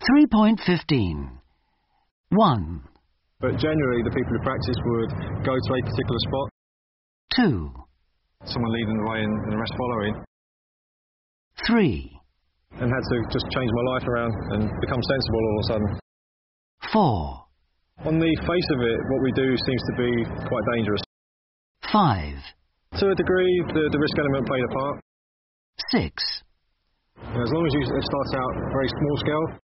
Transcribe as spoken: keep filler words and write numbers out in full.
three point fifteen. one. But generally, the people who practice would go to a particular spot. two. Someone leading the way and, and the rest following. three. And had to just change my life around and become sensible all of a sudden. four. On the face of it, what we do seems to be quite dangerous. five. To a degree, the, the risk element played a part. six. As long as you start out very small scale,